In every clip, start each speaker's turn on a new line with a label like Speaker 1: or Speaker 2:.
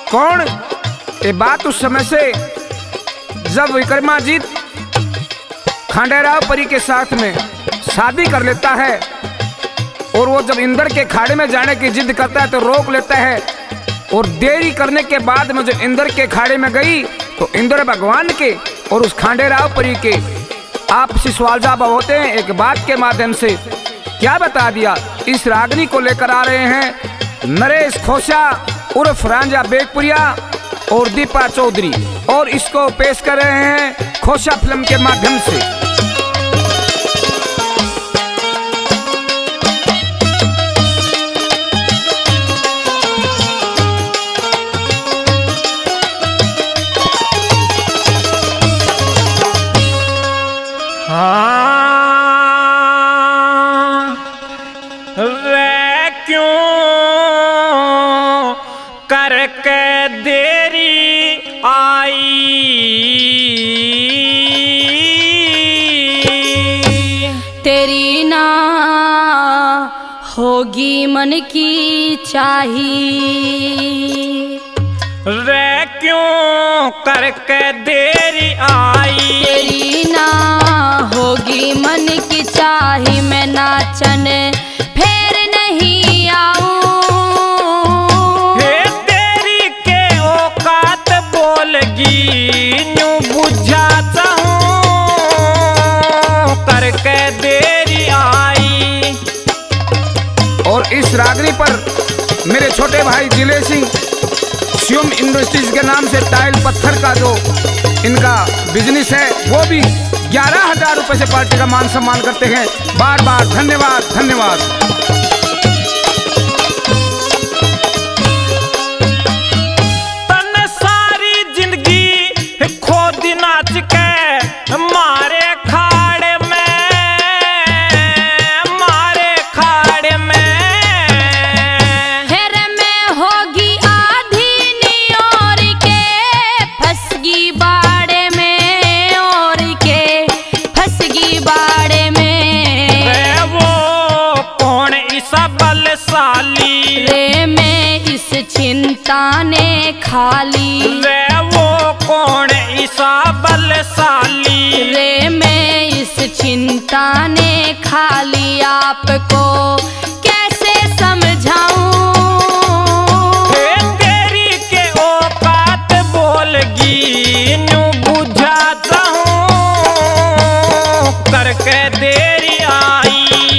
Speaker 1: कौन? ये बात उस समय से जब विक्रमाजीत खांडेराव परी के साथ में शादी कर लेता है और वो जब इंद्र के खाड़े में जाने की जिद करता है तो रोक लेता है, और देरी करने के बाद में जो इंद्र के खाड़े में गई तो इंद्र भगवान के और उस खांडेराव परी के आपसी सवाल जवाब होते हैं। एक बात के माध्यम से क्या बता दिया, इस रागनी को लेकर आ रहे हैं नरेश खोसा उर्फ रांझा बेगपुरिया और दीपा चौधरी, और इसको पेश कर रहे हैं खोसा फिल्म के माध्यम से।
Speaker 2: रे क्यों करके देरी आई,
Speaker 3: तेरी ना होगी मन की चाही।
Speaker 2: रे क्यों करके देरी आई,
Speaker 3: तेरी ना होगी मन की चाही, मैं नाचन फेर नहीं आऊं।
Speaker 2: हे तेरी के औकात बोलगी न्यू बुझाता हूँ करके देरी आई।
Speaker 1: और इस रागनी पर मेरे छोटे भाई जिले सिंह शिवम इंडस्ट्रीज के नाम से टाइल पत्थर का जो इनका बिजनेस है वो भी 11,000 रुपए से पार्टी का मान सम्मान करते हैं। बार बार धन्यवाद धन्यवाद।
Speaker 2: तन सारी जिंदगी खो दी नाच के मारे खाड़े में, मारे खाड़े में।
Speaker 3: हेर में होगी आधी नियोर के फसगी बाड़े में, और के फसगी बाड़े में।
Speaker 2: रे वो कौन इसा बलशाली,
Speaker 3: रे में इस चिंता ने खाली।
Speaker 2: रे वो कौन इसा बलशाली,
Speaker 3: रे में इस चिंता ने खाली। आपको कैसे समझाऊं,
Speaker 2: हे तेरी के औकात बोलगी न्यू बुझाता हूँ करके देरी आई।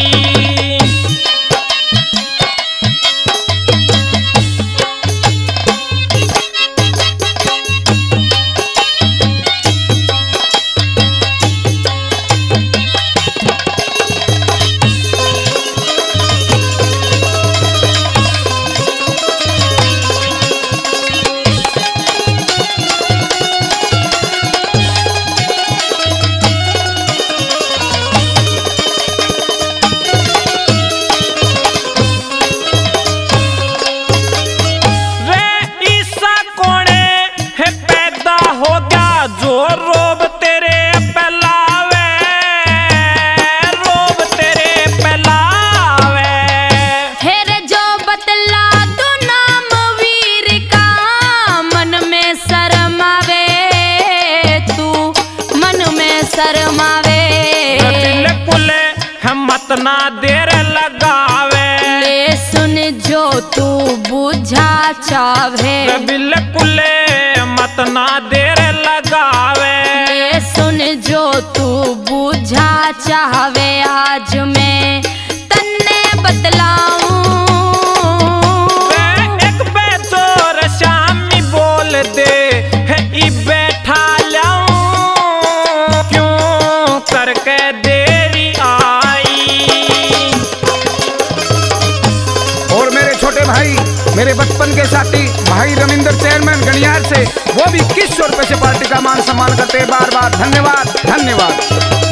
Speaker 2: जो रोब तेरे पलावे, रोब तेरे पलावे।
Speaker 3: हेर जो बतला दो नाम वीर का, मन में शर्मावे तू, मन में शर्मावे।
Speaker 2: बिल्कुल हिम्मत ना देर लगावे,
Speaker 3: ले सुन जो तू बुझा चाहे।
Speaker 2: बिल्कुल मत ना देर लगावे।
Speaker 3: ले सुन जो तू बुझा चाहे, आज मैं तन्ने बतलाऊं।
Speaker 2: एक बेचोर शामी बोल दे है ई बैठा लाऊं, क्यों करके देरी आई।
Speaker 1: और मेरे छोटे भाई मेरे बचपन के साथी भाई रविंद्र चेयरमैन गणियार से वो भी 2100 रुपए से पार्टी का मान सम्मान करते हैं। बार बार धन्यवाद धन्यवाद।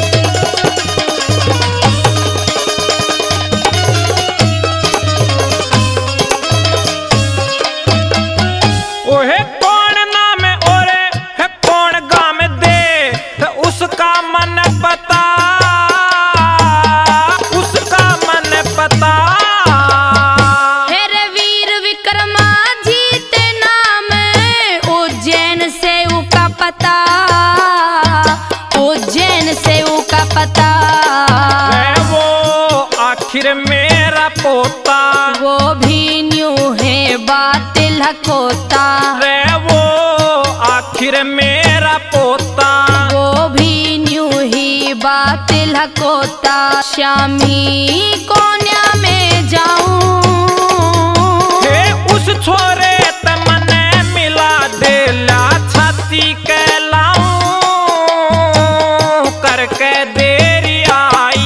Speaker 2: ओहे कौन नाम और है कौन गाम दे, है उसका मन पता, उसका मन पता।
Speaker 3: हेर वीर विक्रमाजीत नाम
Speaker 2: आखिर मेरा पोता,
Speaker 3: वो भी न्यू है बात लकोता,
Speaker 2: रे वो आखिर मेरा पोता,
Speaker 3: वो भी न्यू ही बात लकोता। शामी कोन्या में जाऊं,
Speaker 2: हे उस छोरे तमने मिला देला छाती के लाऊं, करके देरी आई।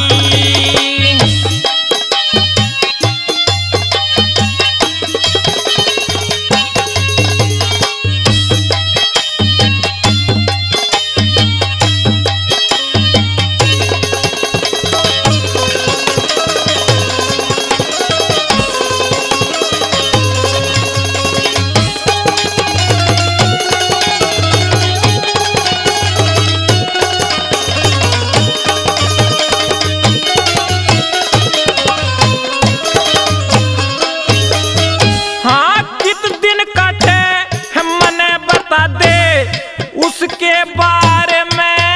Speaker 2: उसके बारे में,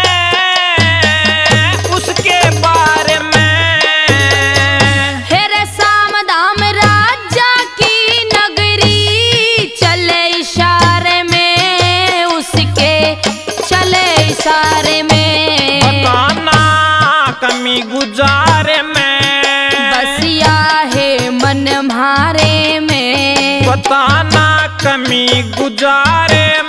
Speaker 2: उसके बारे में।
Speaker 3: हेरे सामदाम राजा की नगरी, चले इशारे में उसके, चले इशारे में।
Speaker 2: बताना कमी गुजारे में,
Speaker 3: बसिया है मन म्हारे में।
Speaker 2: बताना कमी गुजारे में,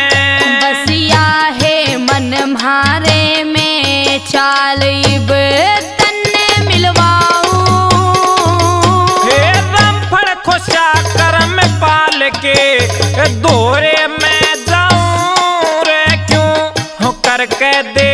Speaker 3: म्हारे में। चालीब तन्ने मिलवाऊं,
Speaker 2: हे रामफल खोसा करम पाल के दौरे में जाऊं रे, क्यों हो करके दे